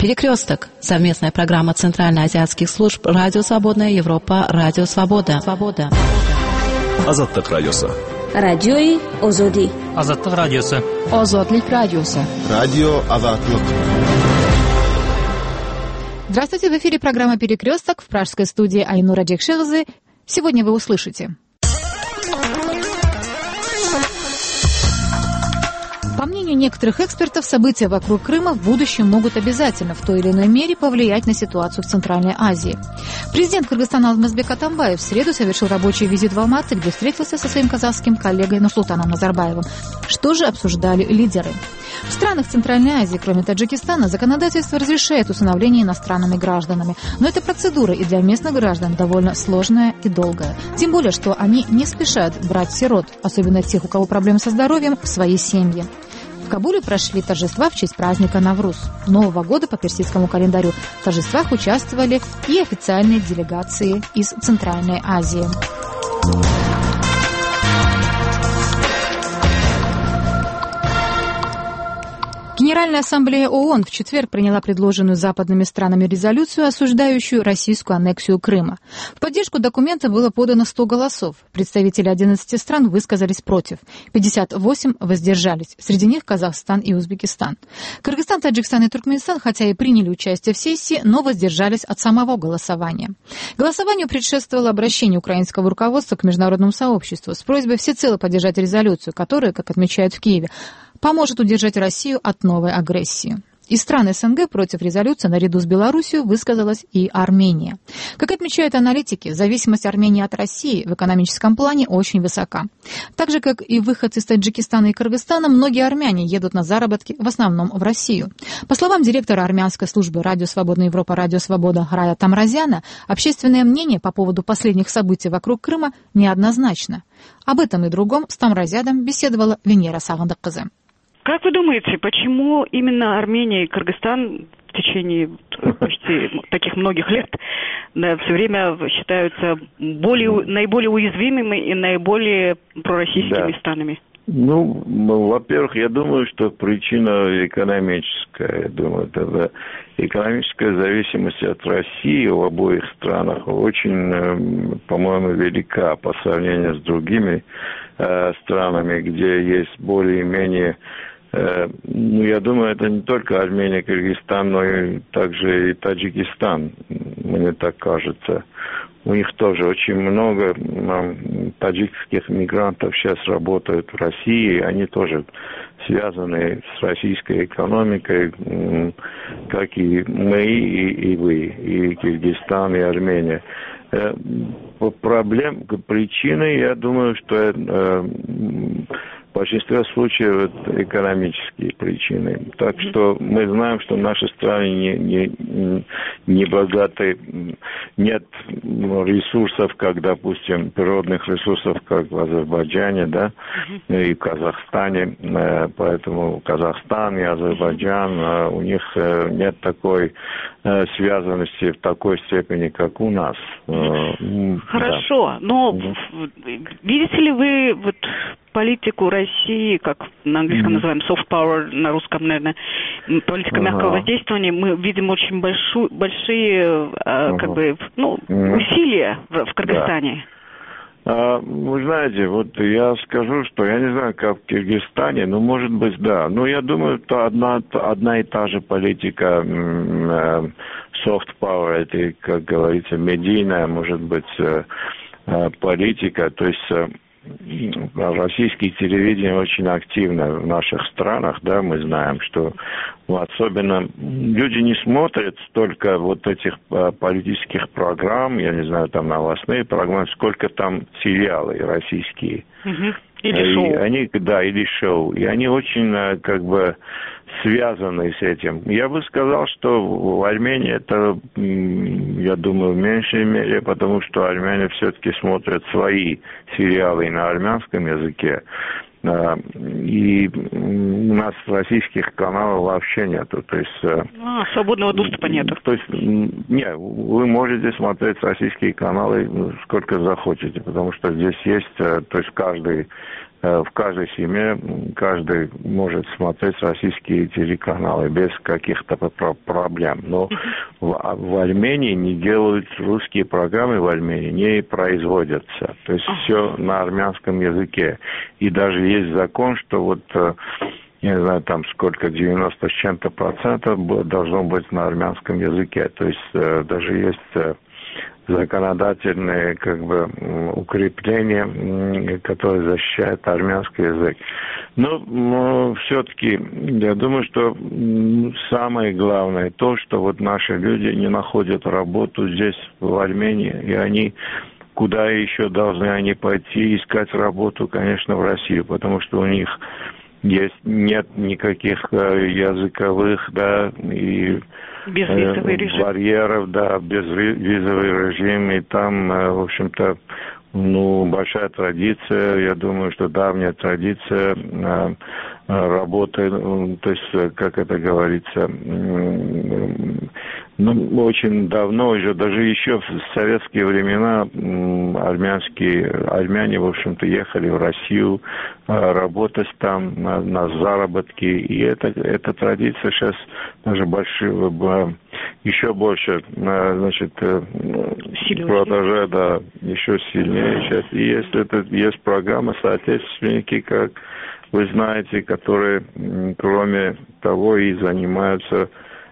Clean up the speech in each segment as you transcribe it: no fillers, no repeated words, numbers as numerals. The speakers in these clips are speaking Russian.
Перекресток. Совместная программа Центральноазиатских служб Радио Свободная Европа, Радио Свобода. Азаттык радиосы. Радиои Озоди. Азаттык радиосы. Озодлик радиосы. Радио Азаттык. Здравствуйте, в эфире программа «Перекресток» в пражской студии Айнура Джекширзы. Сегодня вы услышите. По мнению некоторых экспертов, события вокруг Крыма в будущем могут обязательно в той или иной мере повлиять на ситуацию в Центральной Азии. Президент Кыргызстана Алмазбек Атамбаев в среду совершил рабочий визит в Алматы, где встретился со своим казахским коллегой Нурсултаном Назарбаевым. Что же обсуждали лидеры? В странах Центральной Азии, кроме Таджикистана, законодательство разрешает усыновление иностранными гражданами. Но эта процедура и для местных граждан довольно сложная и долгая. Тем более, что они не спешат брать сирот, особенно тех, у кого проблемы со здоровьем, в свои семьи. В Кабуле прошли торжества в честь праздника Навруз, Нового года по персидскому календарю. В торжествах участвовали и официальные делегации из Центральной Азии. Генеральная ассамблея ООН в четверг приняла предложенную западными странами резолюцию, осуждающую российскую аннексию Крыма. В поддержку документа было подано 100 голосов. Представители 11 стран высказались против. 58 воздержались. Среди них Казахстан и Узбекистан. Кыргызстан, Таджикистан и Туркменистан, хотя и приняли участие в сессии, но воздержались от самого голосования. Голосованию предшествовало обращение украинского руководства к международному сообществу с просьбой всецело поддержать резолюцию, которая, как отмечают в Киеве, поможет удержать Россию от новой агрессии. Из стран СНГ против резолюции наряду с Белоруссией высказалась и Армения. Как отмечают аналитики, зависимость Армении от России в экономическом плане очень высока. Так же, как и выходцы из Таджикистана и Кыргызстана, многие армяне едут на заработки в основном в Россию. По словам директора армянской службы «Радио Свободная Европа», «Радио Свобода» Грая Тамразяна, общественное мнение по поводу последних событий вокруг Крыма неоднозначно. Об этом и другом с Тамразядом беседовала Венера Сагандыккызы. Как вы думаете, почему именно Армения и Кыргызстан в течение почти таких многих лет все время считаются наиболее уязвимыми и наиболее пророссийскими странами? Ну, во-первых, я думаю, что причина экономическая. Я думаю, это экономическая зависимость от России в обоих странах очень, по-моему, велика по сравнению с другими странами, где есть более-менее... Ну, я думаю, это не только Армения, Кыргызстан, но и также и Таджикистан, мне так кажется. У них тоже очень много таджикских мигрантов сейчас работают в России, они тоже связаны с российской экономикой, как и мы, и вы, и Кыргызстан, и Армения. Причины, я думаю, что в большинстве случаев это экономические причины. Так что мы знаем, что наши страны не богаты, нет ресурсов, как, допустим, природных ресурсов, как в Азербайджане, да, и в Казахстане. Поэтому Казахстан и Азербайджан, у них нет такой связанности в такой степени, как у нас. Хорошо, но видите ли вы политику России, как на английском называем soft power, на русском, наверное, политика мягкого воздействия, мы видим очень большие усилия в Кыргызстане. Вы знаете, вот я скажу, что я не знаю, как в Киргизстане, но может быть, да. Но я думаю, что одна и та же политика soft power, это, как говорится, медийная, может быть, политика, то есть российское телевидение очень активно в наших странах, да, мы знаем, что особенно люди не смотрят столько вот этих политических программ, я не знаю, там новостные программы, сколько там сериалы российские. Или шоу. Или шоу. И они очень, как бы, связаны с этим. Я бы сказал, что в Армении это, я думаю, в меньшей мере, потому что армяне все-таки смотрят свои сериалы на армянском языке. И у нас российских каналов вообще нету. То есть, свободного доступа нету. То есть, вы можете смотреть российские каналы сколько захотите, потому что здесь есть, то есть каждый в каждой семье каждый может смотреть российские телеканалы без каких-то проблем. Но в Армении не делают русские программы, в Армении не производятся. То есть все на армянском языке. И даже есть закон, что вот, я не знаю, там сколько, 90 с чем-то процентов должно быть на армянском языке. То есть даже есть законодательные укрепления, которые защищают армянский язык. Но все-таки я думаю, что самое главное то, что вот наши люди не находят работу здесь, в Армении, и они куда еще должны они пойти искать работу, конечно, в Россию, потому что у них нет никаких языковых, и безвизовый режим. Барьеров, безвизовый режим, и там, в общем-то, большая традиция, я думаю, что давняя традиция работы, то есть, как это говорится, очень давно уже, даже еще в советские времена армяне, в общем-то, ехали в Россию работать там на заработки, и эта традиция сейчас даже еще больше, продолжает, еще сильнее сейчас. И есть программы соотечественники, как вы знаете, которые, кроме того, и занимаются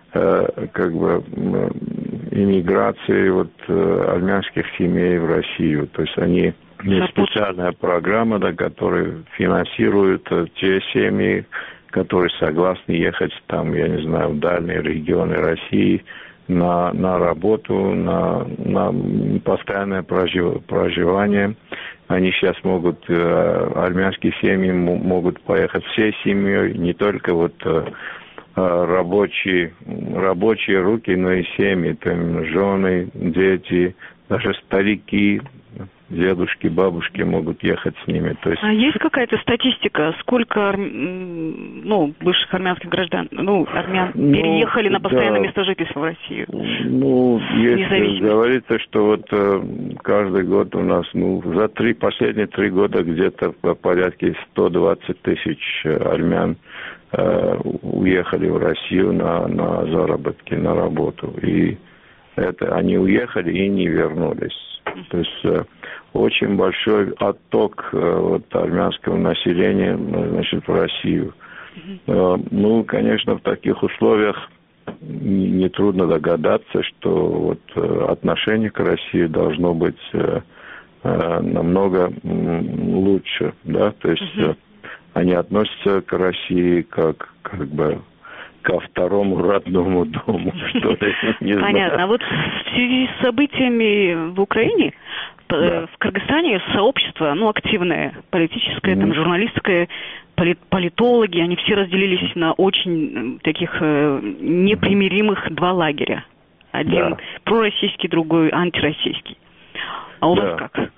иммиграцией армянских семей в Россию. То есть есть специальная программа, которая финансирует те семьи, которые согласны ехать там, я не знаю, в дальние регионы России на работу, на постоянное проживание. Они сейчас армянские семьи могут поехать всей семьей, не только рабочие руки, но и семьи, там жены, дети, даже старики, дедушки, бабушки могут ехать с ними. То есть... А есть какая-то статистика, сколько бывших армянских граждан, армян переехали на постоянное место жительства в Россию? Говорится, что каждый год у нас, за последние 3 года где-то по порядке 120 тысяч армян уехали в Россию на заработки, на работу. И они уехали и не вернулись. То есть очень большой отток армянского населения, в Россию. Конечно, в таких условиях нетрудно догадаться, что отношение к России должно быть намного лучше, то есть они относятся к России как ко второму родному дому, что ли, не знаю. Понятно. А в связи с событиями в Украине, в Кыргызстане сообщество, активное, политическое, журналистское, политологи, они все разделились на очень таких непримиримых 2 лагеря. Один пророссийский, другой антироссийский. А у вас как?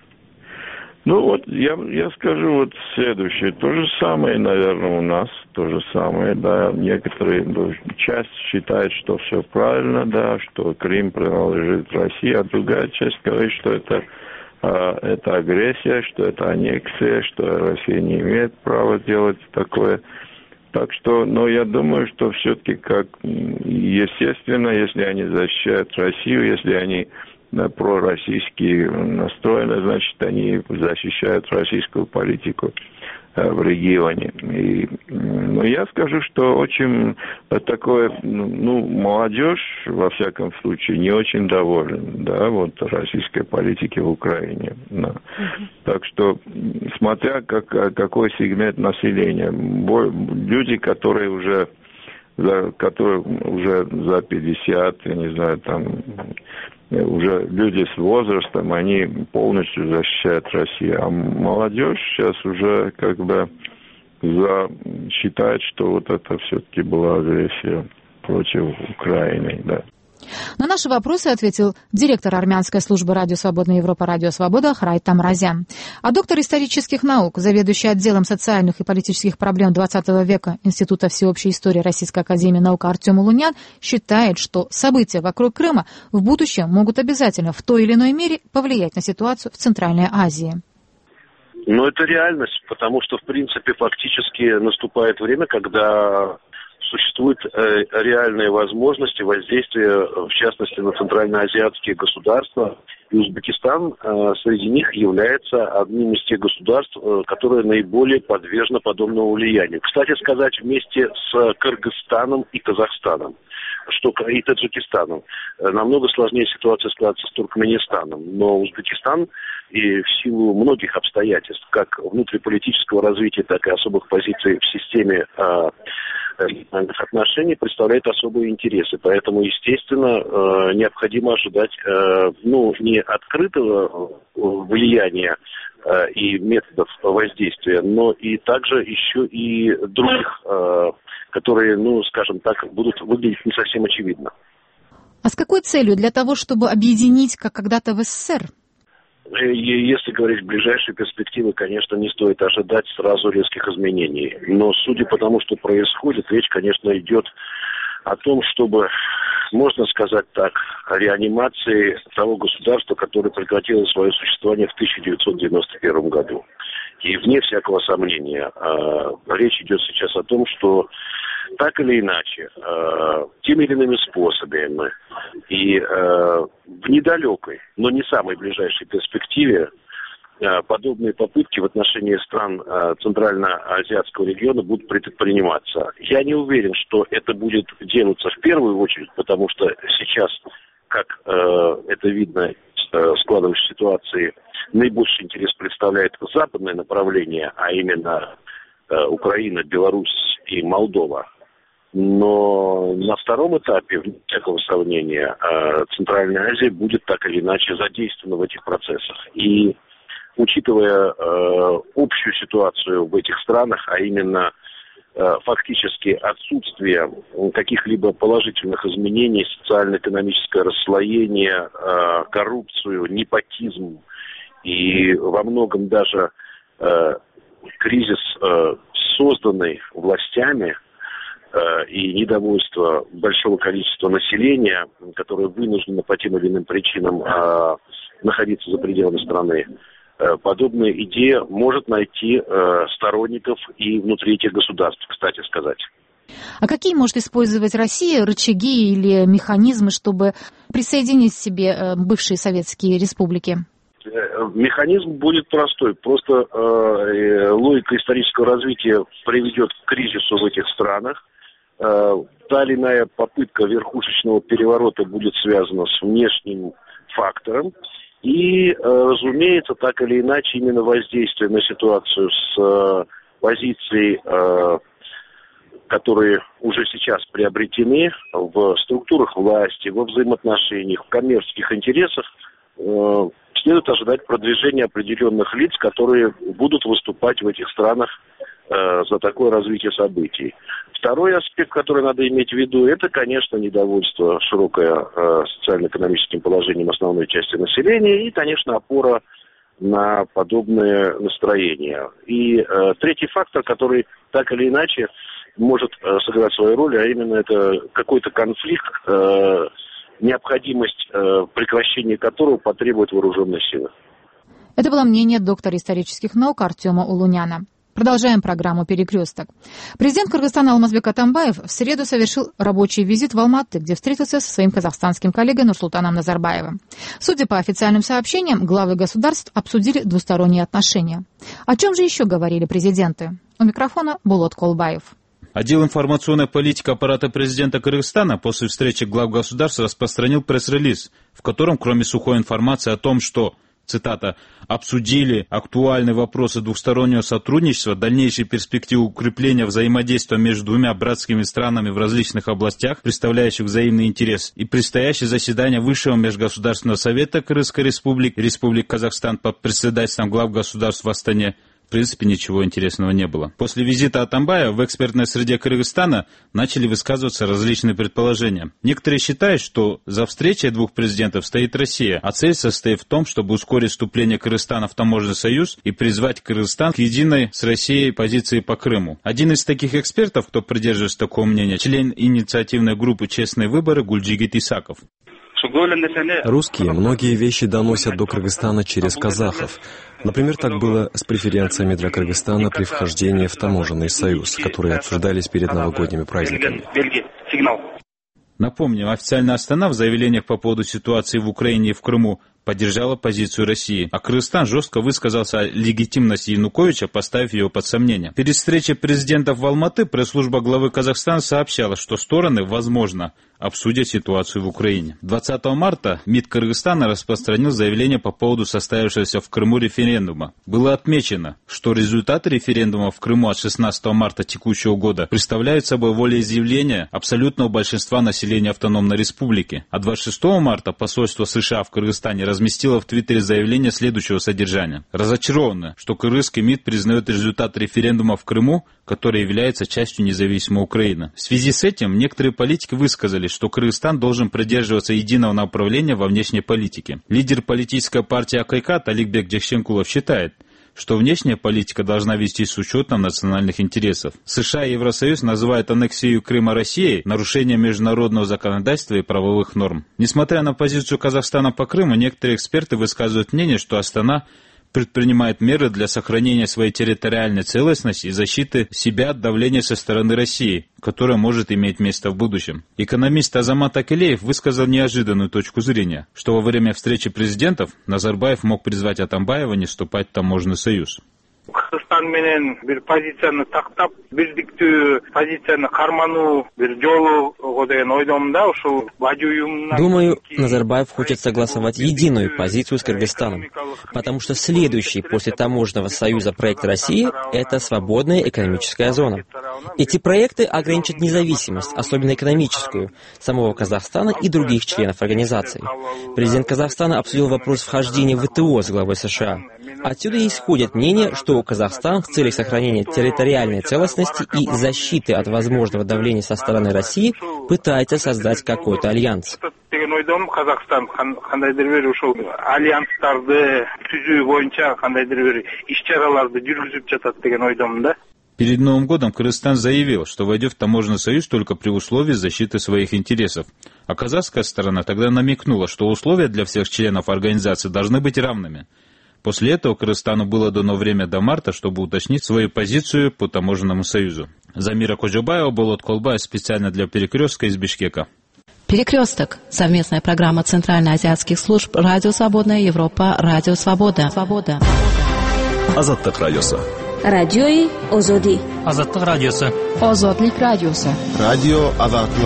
Я скажу следующее. То же самое, наверное, у нас. То же самое, Некоторые, часть считает, что все правильно, что Крым принадлежит России, а другая часть говорит, что это агрессия, что это аннексия, что Россия не имеет права делать такое. Так что, я думаю, что все-таки, естественно, если они защищают Россию, если они пророссийски настроены, значит, они защищают российскую политику в регионе. Я скажу, что очень такое, молодежь, во всяком случае, не очень довольна, российской политики в Украине. Так что, смотря какой сегмент населения, люди, которые уже за 50, я не знаю, уже люди с возрастом, они полностью защищают Россию. А молодежь сейчас уже считает, что это все-таки была агрессия против Украины, На наши вопросы ответил директор армянской службы Радио Свободная Европа «Радио Свобода» Храйт Тамразян. А доктор исторических наук, заведующий отделом социальных и политических проблем XX века Института всеобщей истории Российской академии наук Артем Улунян считает, что события вокруг Крыма в будущем могут обязательно в той или иной мере повлиять на ситуацию в Центральной Азии. Но это реальность, потому что, в принципе, фактически наступает время, когда существуют реальные возможности воздействия, в частности, на центральноазиатские государства. И Узбекистан среди них является одним из тех государств, которые наиболее подвержены подобному влиянию. Кстати сказать, вместе с Кыргызстаном и Казахстаном, и Таджикистаном. Намного сложнее ситуация складывается с Туркменистаном. Но Узбекистан и в силу многих обстоятельств, как внутриполитического развития, так и особых позиций в системе региональных отношений, представляет особые интересы. Поэтому, естественно, необходимо ожидать не открытого влияния и методов воздействия, но и также еще и других, которые, скажем так, будут выглядеть не совсем очевидно. А с какой целью? Для того, чтобы объединить, как когда-то в СССР? Если говорить в ближайшей перспективе, конечно, не стоит ожидать сразу резких изменений. Но судя по тому, что происходит, речь, конечно, идет о том, чтобы, можно сказать так, реанимации того государства, которое прекратило свое существование в 1991 году. И вне всякого сомнения, речь идет сейчас о том, что так или иначе, теми или иными способами и в недалекой, но не самой ближайшей перспективе подобные попытки в отношении стран Центральноазиатского региона будут предприниматься. Я не уверен, что это будет делаться в первую очередь, потому что сейчас, как это видно из складывающейся ситуации, наибольший интерес представляет западное направление, а именно Украина, Беларусь и Молдова. Но на втором этапе, вне всякого сомнения, Центральная Азия будет так или иначе задействована в этих процессах. И учитывая общую ситуацию в этих странах, а именно фактически отсутствие каких-либо положительных изменений, социально-экономическое расслоение, коррупцию, непотизм и во многом даже кризис, созданный властями, и недовольство большого количества населения, которое вынуждено по тем или иным причинам находиться за пределами страны, подобная идея может найти сторонников и внутри этих государств, кстати сказать. А какие может использовать Россия рычаги или механизмы, чтобы присоединить к себе бывшие советские республики? Механизм будет простой. Просто логика исторического развития приведет к кризису в этих странах. Та или иная попытка верхушечного переворота будет связана с внешним фактором. И, разумеется, так или иначе, именно воздействие на ситуацию с позиций, которые уже сейчас приобретены в структурах власти, во взаимоотношениях, в коммерческих интересах, следует ожидать продвижения определенных лиц, которые будут выступать в этих странах за такое развитие событий. Второй аспект, который надо иметь в виду, это, конечно, недовольство широкое социально-экономическим положением основной части населения и, конечно, опора на подобные настроения. И третий фактор, который так или иначе может сыграть свою роль, а именно это какой-то конфликт, необходимость прекращения которого потребует вооруженной силы. Это было мнение доктора исторических наук Артема Улуняна. Продолжаем программу «Перекресток». Президент Кыргызстана Алмазбек Атамбаев в среду совершил рабочий визит в Алматы, где встретился со своим казахстанским коллегой Нурсултаном Назарбаевым. Судя по официальным сообщениям, главы государств обсудили двусторонние отношения. О чем же еще говорили президенты? У микрофона Булат Колбаев. Отдел информационной политики аппарата президента Кыргызстана после встречи глав государств распространил пресс-релиз, в котором, кроме сухой информации о том, что, цитата, «обсудили актуальные вопросы двухстороннего сотрудничества, дальнейшие перспективы укрепления взаимодействия между двумя братскими странами в различных областях, представляющих взаимный интерес, и предстоящее заседание Высшего межгосударственного совета Кыргызской республики, Республики Казахстан под председательством глав государств в Астане, в принципе, ничего интересного не было». После визита Атамбаева в экспертной среде Кыргызстана начали высказываться различные предположения. Некоторые считают, что за встречей двух президентов стоит Россия, а цель состоит в том, чтобы ускорить вступление Кыргызстана в таможенный союз и призвать Кыргызстан к единой с Россией позиции по Крыму. Один из таких экспертов, кто придерживается такого мнения, член инициативной группы «Честные выборы» Гульджигит Исаков. Русские многие вещи доносят до Кыргызстана через казахов. Например, так было с преференциями для Кыргызстана при вхождении в таможенный союз, которые обсуждались перед новогодними праздниками. Напомним, официальная Астана в заявлениях по поводу ситуации в Украине и в Крыму поддержала позицию России, а Кыргызстан жестко высказался о легитимности Януковича, поставив его под сомнение. Перед встречей президентов в Алматы пресс-служба главы Казахстана сообщала, что стороны, возможно, обсудят ситуацию в Украине. 20 марта МИД Кыргызстана распространил заявление по поводу состоявшегося в Крыму референдума. Было отмечено, что результаты референдума в Крыму от 16 марта текущего года представляют собой волеизъявление абсолютного большинства населения автономной республики. А 26 марта посольство США в Кыргызстане разместило в Твиттере заявление следующего содержания. Разочарованы, что кыргызский МИД признает результат референдума в Крыму, который является частью независимой Украины. В связи с этим некоторые политики высказали, что Кыргызстан должен придерживаться единого направления во внешней политике. Лидер политической партии Акайкат Аликбек Джекшенкулов считает, что внешняя политика должна вестись с учетом национальных интересов. США и Евросоюз называют аннексию Крыма Россией нарушением международного законодательства и правовых норм. Несмотря на позицию Казахстана по Крыму, некоторые эксперты высказывают мнение, что Астана предпринимает меры для сохранения своей территориальной целостности и защиты себя от давления со стороны России, которое может иметь место в будущем. Экономист Азамат Акилеев высказал неожиданную точку зрения, что во время встречи президентов Назарбаев мог призвать Атамбаева не вступать в таможенный союз. Кыргызстан менен бир позицияны тактап, бирдиктүү позицияны кармануу бир жолу деген ойдомун да, ушул бажы уюмунан. Думаю, Назарбаев хочет согласовать единую позицию с Кыргызстаном, потому что следующий после таможенного союза проект России – это свободная экономическая зона. Эти проекты ограничат независимость, особенно экономическую, самого Казахстана и других членов организации. Президент Казахстана обсудил вопрос вхождения в ВТО с главой США. Отсюда исходит мнение, что Казахстан в целях сохранения территориальной целостности и защиты от возможного давления со стороны России пытается создать какой-то альянс. Казахстан кандайдыр бир ушул альянстарды түзүү боюнча кандайдыр бир иш-чараларды жүргүзүп жатат деген ойдомун да. Перед Новым годом Кыргызстан заявил, что войдет в таможенный союз только при условии защиты своих интересов. А казахская сторона тогда намекнула, что условия для всех членов организации должны быть равными. После этого Кыргызстану было дано время до марта, чтобы уточнить свою позицию по таможенному союзу. Замира Кожубаева, Болот Колбаев, специально для «Перекрестка» из Бишкека. «Перекресток» — совместная программа Центральноазиатских служб «Радио Свободная Европа», «Радио Свобода». Азаттык радиосу. Радиои Озоди. Азаттык радиосу. Озодлик радиосу. Радио Азаттык.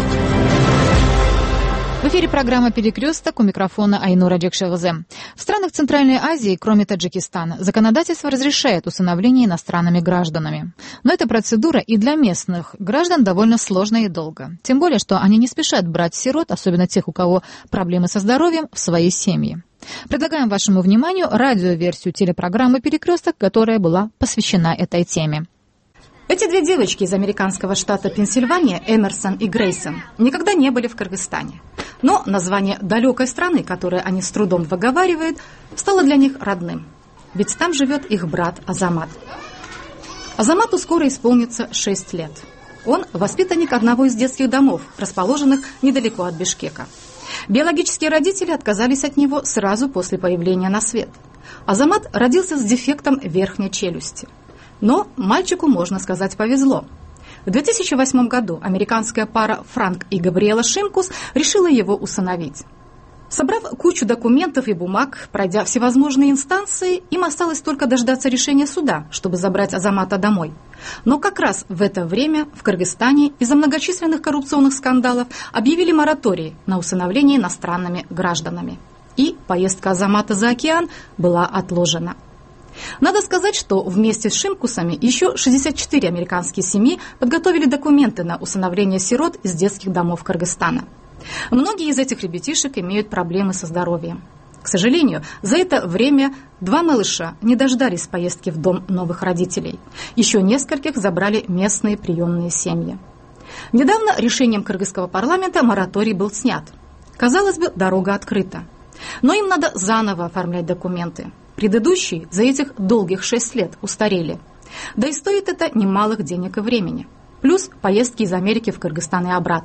В эфире программа «Перекресток», у микрофона Айнура Джекшевзе. В странах Центральной Азии, кроме Таджикистана, законодательство разрешает усыновление иностранными гражданами. Но эта процедура и для местных граждан довольно сложная и долго. Тем более, что они не спешат брать сирот, особенно тех, у кого проблемы со здоровьем, в свои семьи. Предлагаем вашему вниманию радиоверсию телепрограммы «Перекресток», которая была посвящена этой теме. Эти две девочки из американского штата Пенсильвания, Эмерсон и Грейсон, никогда не были в Кыргызстане. Но название далекой страны, которое они с трудом выговаривают, стало для них родным. Ведь там живет их брат Азамат. Азамату скоро исполнится 6 лет. Он воспитанник одного из детских домов, расположенных недалеко от Бишкека. Биологические родители отказались от него сразу после появления на свет. Азамат родился с дефектом верхней челюсти. Но мальчику, можно сказать, повезло. В 2008 году американская пара Франк и Габриэла Шимкус решила его усыновить. Собрав кучу документов и бумаг, пройдя всевозможные инстанции, им осталось только дождаться решения суда, чтобы забрать Азамата домой. Но как раз в это время в Кыргызстане из-за многочисленных коррупционных скандалов объявили мораторий на усыновление иностранными гражданами. И поездка Азамата за океан была отложена. Надо сказать, что вместе с Шимкусами еще 64 американские семьи подготовили документы на усыновление сирот из детских домов Кыргызстана. Многие из этих ребятишек имеют проблемы со здоровьем. К сожалению, за это время 2 малыша не дождались поездки в дом новых родителей. Еще нескольких забрали местные приемные семьи. Недавно решением кыргызского парламента мораторий был снят. Казалось бы, дорога открыта. Но им надо заново оформлять документы. Предыдущие за этих долгих 6 лет устарели. Да и стоит это немалых денег и времени. Плюс поездки из Америки в Кыргызстан и обратно.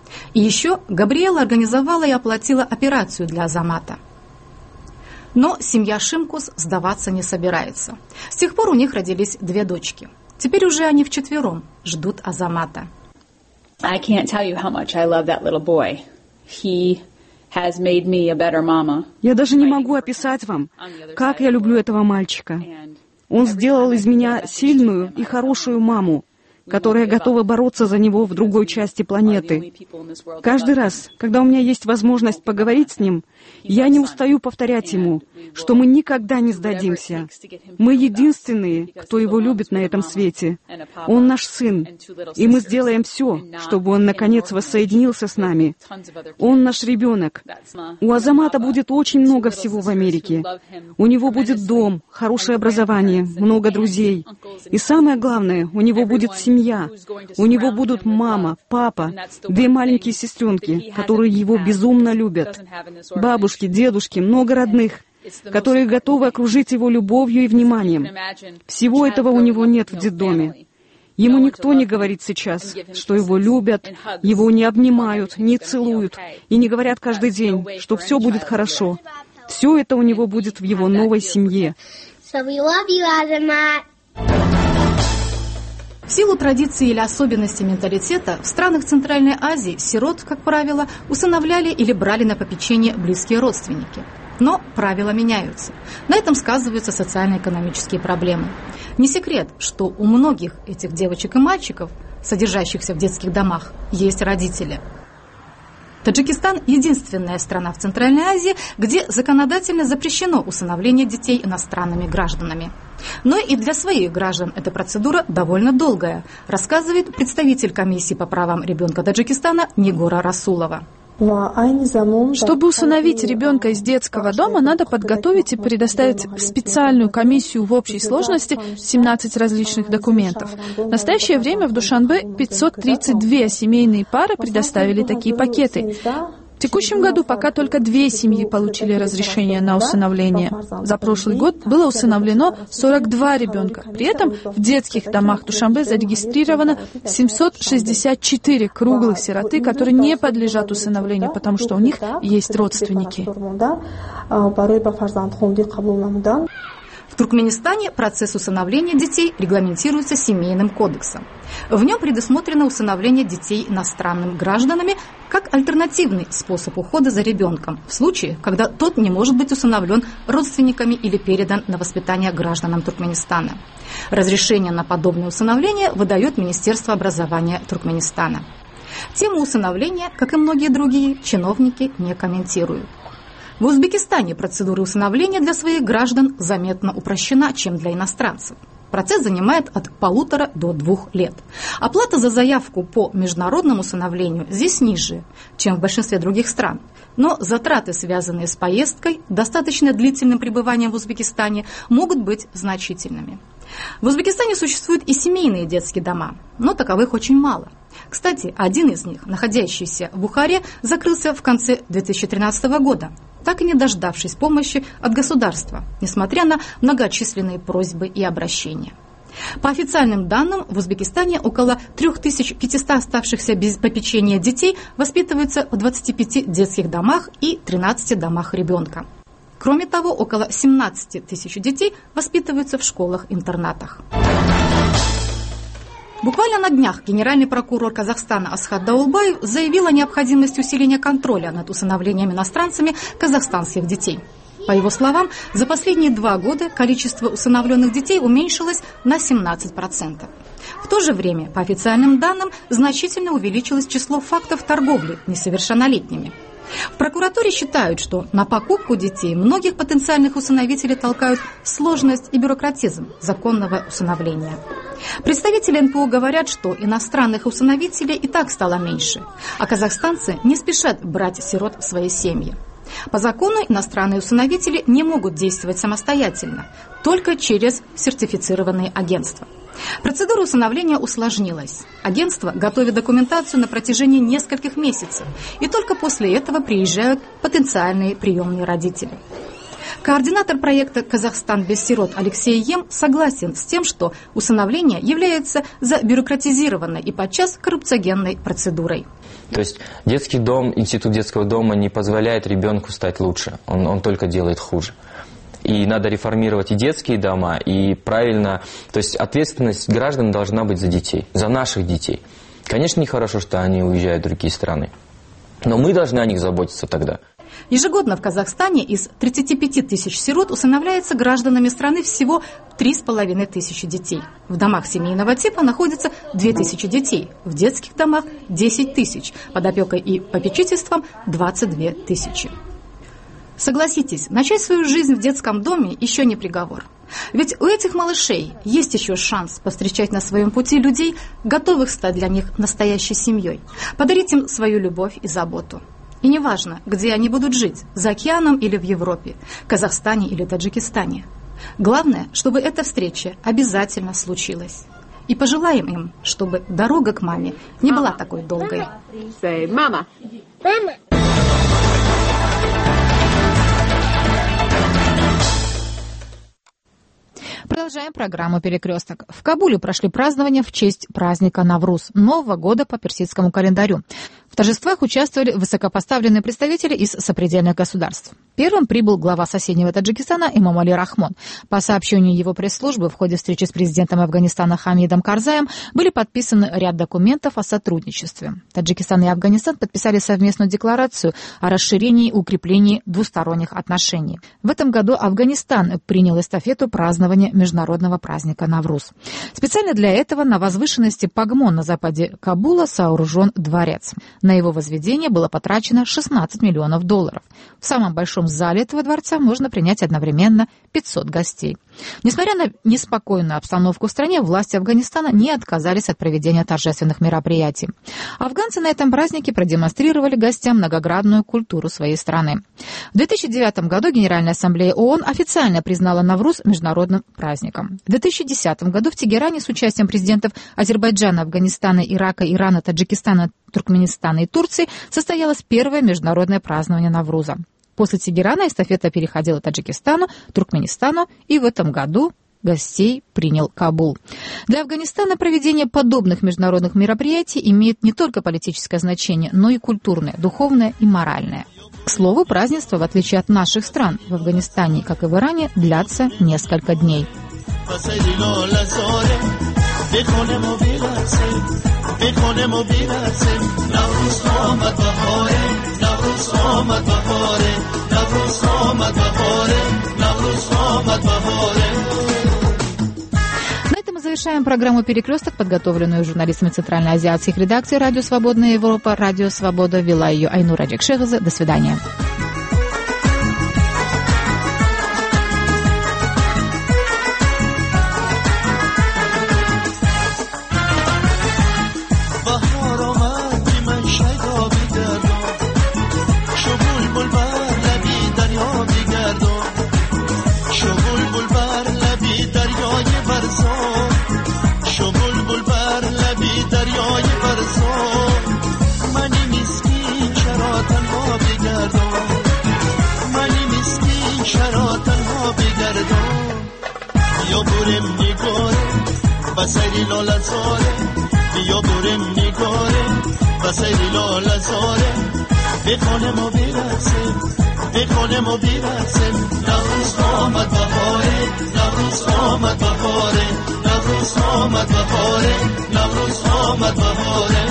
И еще Габриэла организовала и оплатила операцию для Азамата. Но семья Шимкус сдаваться не собирается. С тех пор у них родились 2 дочки. Теперь уже они вчетвером ждут Азамата. I can't tell you how much I love that little boy. He has made me a better mama. Я даже не могу описать вам, как я люблю этого мальчика. Он сделал из меня сильную и хорошую маму, которая готова бороться за него в другой части планеты. Каждый раз, когда у меня есть возможность поговорить с ним, я не устаю повторять ему, что мы никогда не сдадимся. Мы единственные, кто его любит на этом свете. Он наш сын, и мы сделаем все, чтобы он, наконец, воссоединился с нами. Он наш ребенок. У Азамата будет очень много всего в Америке. У него будет дом, хорошее образование, много друзей. И самое главное, у него будет семья. У него будут мама, папа, 2 маленькие сестренки, которые его безумно любят. Бабушки, дедушки, много родных, которые готовы окружить его любовью и вниманием. Всего этого у него нет в детдоме. Ему никто не говорит сейчас, что его любят, его не обнимают, не целуют и не говорят каждый день, что все будет хорошо. Все это у него будет в его новой семье. В силу традиций или особенностей менталитета в странах Центральной Азии сирот, как правило, усыновляли или брали на попечение близкие родственники. Но правила меняются. На этом сказываются социально-экономические проблемы. Не секрет, что у многих этих девочек и мальчиков, содержащихся в детских домах, есть родители. Таджикистан – единственная страна в Центральной Азии, где законодательно запрещено усыновление детей иностранными гражданами. Но и для своих граждан эта процедура довольно долгая, рассказывает представитель комиссии по правам ребенка Таджикистана Нигора Расулова. Чтобы усыновить ребенка из детского дома, надо подготовить и предоставить в специальную комиссию в общей сложности 17 различных документов. В настоящее время в Душанбе 532 семейные пары предоставили такие пакеты. В текущем году пока только 2 семьи получили разрешение на усыновление. За прошлый год было усыновлено 42 ребенка. При этом в детских домах Душанбе зарегистрировано 764 круглых сироты, которые не подлежат усыновлению, потому что у них есть родственники. В Туркменистане процесс усыновления детей регламентируется семейным кодексом. В нем предусмотрено усыновление детей иностранными гражданами как альтернативный способ ухода за ребенком в случае, когда тот не может быть усыновлен родственниками или передан на воспитание гражданам Туркменистана. Разрешение на подобное усыновление выдает Министерство образования Туркменистана. Тему усыновления, как и многие другие, чиновники не комментируют. В Узбекистане процедура усыновления для своих граждан заметно упрощена, чем для иностранцев. Процесс занимает от 1,5 до 2 лет. Оплата за заявку по международному усыновлению здесь ниже, чем в большинстве других стран. Но затраты, связанные с поездкой, достаточно длительным пребыванием в Узбекистане, могут быть значительными. В Узбекистане существуют и семейные детские дома, но таковых очень мало. Кстати, один из них, находящийся в Бухаре, закрылся в конце 2013 года, так и не дождавшись помощи от государства, несмотря на многочисленные просьбы и обращения. По официальным данным, в Узбекистане около 3500 оставшихся без попечения детей воспитываются в 25 детских домах и 13 домах ребенка. Кроме того, около 17 тысяч детей воспитываются в школах-интернатах. Буквально на днях генеральный прокурор Казахстана Асхат Даулбаев заявил о необходимости усиления контроля над усыновлением иностранцами казахстанских детей. По его словам, за последние 2 года количество усыновленных детей уменьшилось на 17%. В то же время, по официальным данным, значительно увеличилось число фактов торговли несовершеннолетними. В прокуратуре считают, что на покупку детей многих потенциальных усыновителей толкают сложность и бюрократизм законного усыновления. Представители НПО говорят, что иностранных усыновителей и так стало меньше, а казахстанцы не спешат брать сирот в свои семьи. По закону иностранные усыновители не могут действовать самостоятельно, только через сертифицированные агентства. Процедура усыновления усложнилась. Агентство готовит документацию на протяжении нескольких месяцев, и только после этого приезжают потенциальные приемные родители. Координатор проекта «Казахстан без сирот» Алексей Ем согласен с тем, что усыновление является забюрократизированной и подчас коррупциогенной процедурой. То есть детский дом, институт детского дома не позволяет ребенку стать лучше, он только делает хуже. И надо реформировать и детские дома, и правильно, то есть ответственность граждан должна быть за детей, за наших детей. Конечно, нехорошо, что они уезжают в другие страны, но мы должны о них заботиться тогда. Ежегодно в Казахстане из 35 тысяч сирот усыновляется гражданами страны всего 3,5 тысячи детей. В домах семейного типа находится 2 тысячи детей, в детских домах 10 тысяч, под опекой и попечительством 22 тысячи. Согласитесь, начать свою жизнь в детском доме еще не приговор. Ведь у этих малышей есть еще шанс повстречать на своем пути людей, готовых стать для них настоящей семьей, подарить им свою любовь и заботу. И неважно, где они будут жить, за океаном или в Европе, Казахстане или Таджикистане. Главное, чтобы эта встреча обязательно случилась. И пожелаем им, чтобы дорога к маме не была такой долгой. Мама! Мама! Продолжаем программу «Перекресток». В Кабуле прошли празднования в честь праздника Навруз, Нового года по персидскому календарю. В торжествах участвовали высокопоставленные представители из сопредельных государств. Первым прибыл глава соседнего Таджикистана Эмомали Рахмон. По сообщению его пресс-службы, в ходе встречи с президентом Афганистана Хамидом Карзаем были подписаны ряд документов о сотрудничестве. Таджикистан и Афганистан подписали совместную декларацию о расширении и укреплении двусторонних отношений. В этом году Афганистан принял эстафету празднования международного праздника Навруз. Специально для этого на возвышенности Пагмон на западе Кабула сооружен дворец. На его возведение было потрачено $16 миллионов. В самом большом зале этого дворца можно принять одновременно 500 гостей. Несмотря на неспокойную обстановку в стране, власти Афганистана не отказались от проведения торжественных мероприятий. Афганцы на этом празднике продемонстрировали гостям многогранную культуру своей страны. В 2009 году Генеральная ассамблея ООН официально признала Навруз международным праздником. В 2010 году в Тегеране с участием президентов Азербайджана, Афганистана, Ирака, Ирана, Таджикистана, Туркменистана и Турции состоялось первое международное празднование Навруза. После Тегерана эстафета переходила Таджикистану, Туркменистану, и в этом году гостей принял Кабул. Для Афганистана проведение подобных международных мероприятий имеет не только политическое значение, но и культурное, духовное и моральное. К слову, празднества, в отличие от наших стран, в Афганистане, как и в Иране, длятся несколько дней. На этом мы завершаем программу «Перекресток», подготовленную журналистами Центральноазиатских редакций «Радио Свободная Европа», «Радио Свобода». Вела ее Айнура Джекшевзе. До свидания. بسیری لولا زوره بیا بریم نگاره بسیری لولا زوره بخونم و بیرسیم بخونم و بیرسیم نوروز آمد بهاره نوروز آمد بهاره نوروز آمد بهاره نوروز آمد بهاره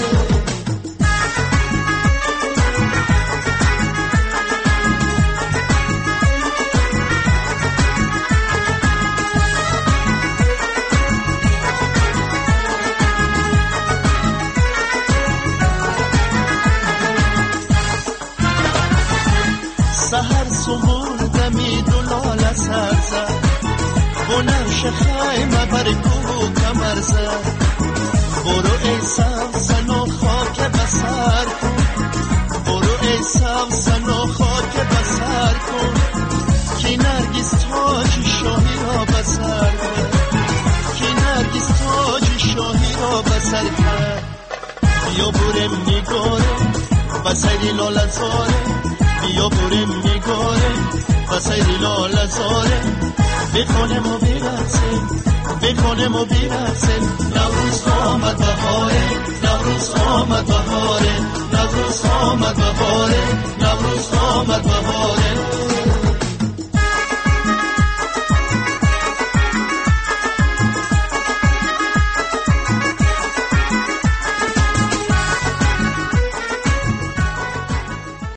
خیمه بر کوه کمر زد برو ای سبزن و خاک بسر کن برو ای سبزن و خاک بسر کن کی نرگس تاج شاهی را بسر کرد کی نرگس تاج شاهی را بسر کرد بیا بریم نگاره بسری لاله زاره بیا بریم نگاره بسری لاله زاره بخونم و برقصیم بخونم و برقصیم نوروز آمد بهاره نوروز آمد بهاره نوروز آمد بهاره نوروز آمد بهاره